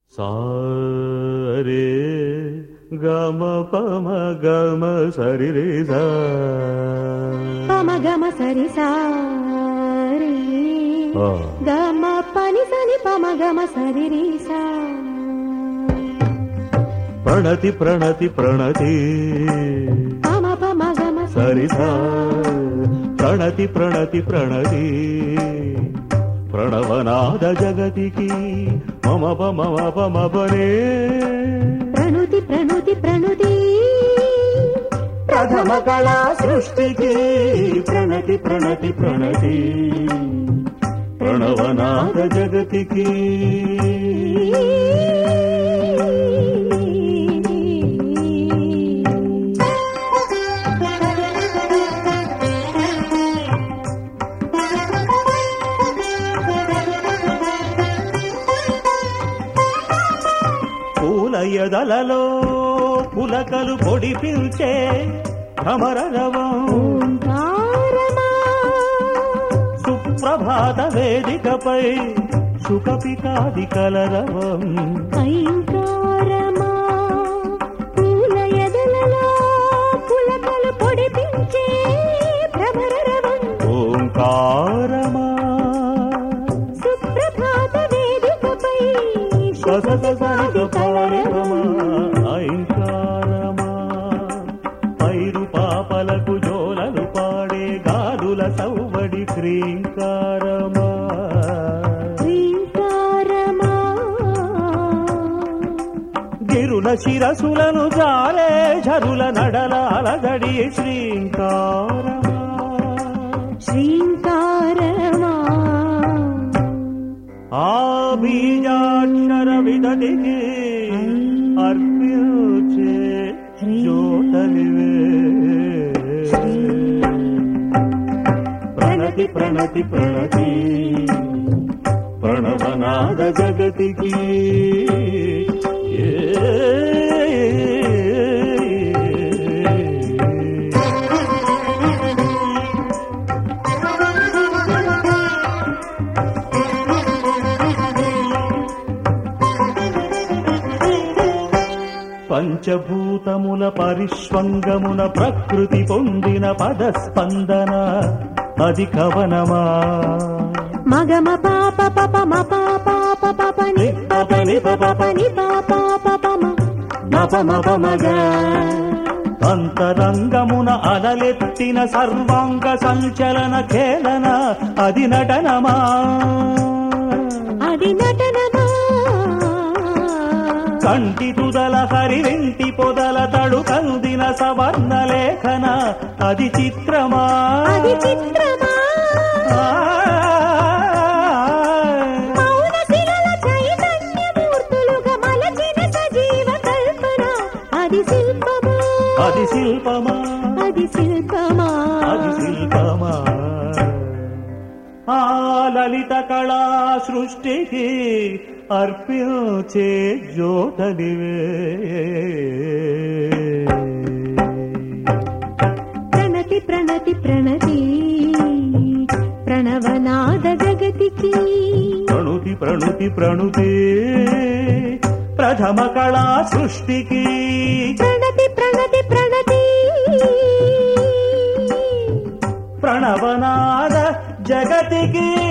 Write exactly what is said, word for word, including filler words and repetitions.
సారే గమ పమ గమ సరి రే సా పమ గమ సరి సారి గమ పని సని పమ గమ సరి రే సా. ప్రణతి ప్రణతి ప్రణతి పమ పమ గమ సరి సా ప్రణతి ప్రణతి ప్రణతి ప్రణవనాద జగతికి మమ పమ పమ పనే ప్రణుతి ప్రణుతి ప్రణుతి ప్రథమ కళా సృష్టికి ప్రణతి ప్రణతి ప్రణతి ప్రణవనాద జగతికి. పూలయదలలో పులకలు పొడిపిల్చే భ్రమరరవం సుప్రభాత వేదికపై సుఖపికాది కలరవం. పూలయదలలో పులకలు పొడిపించే భ్రమరరవం ఓంకారమా సుప్రభాత వేదికపై ఐంకారమా పైరు పాపలకు జోలలు పాడే గాలుల సౌవడి శ్రీంకారమా శ్రీంకారమా గిరుల శిరసులను జాలే ఝరుల నడల అలదడి శ్రీంకారమా శ్రీంకారమా ఆ బీజాక్షర విదటికి అర్పించే జోటలివే ప్రణతి ప్రణతి ప్రణతి ప్రణవనాద జగతికి. పంచభూతముల పరిష్వంగమున ప్రకృతి పొందిన పదస్పందన అది కవనమా మగమ పాప పప మ పాప పప ని పప ని పప ని పాప పపమ మప మప మగ. అంతరంగమున అలలెత్తిన సర్వాంగ సంచలన ఖేళన అది నటనమా అది నటనమా. కంటి తుదల హరివింటి పొదల తడు కందిన సవర్ణ లేఖన అది చిత్రమా అది చిత్రమా. మౌన శిలల చైతన్యమూర్తులుగా మలచిన సజీవ కల్పన అది శిల్పమా అది శిల్పమా అది శిల్పమా అది శిల్పమా. ఆ లలిత కళా సృష్టికి అర్పించే జోటలివే ప్రణతి ప్రణతి ప్రణతి ప్రణవనాద జగతికి ప్రణుతి ప్రణుతి ప్రణుతి ప్రథమ కళా సృష్టికి ప్రణతి ప్రణతి ప్రణతి ప్రణవనాద జగతికి.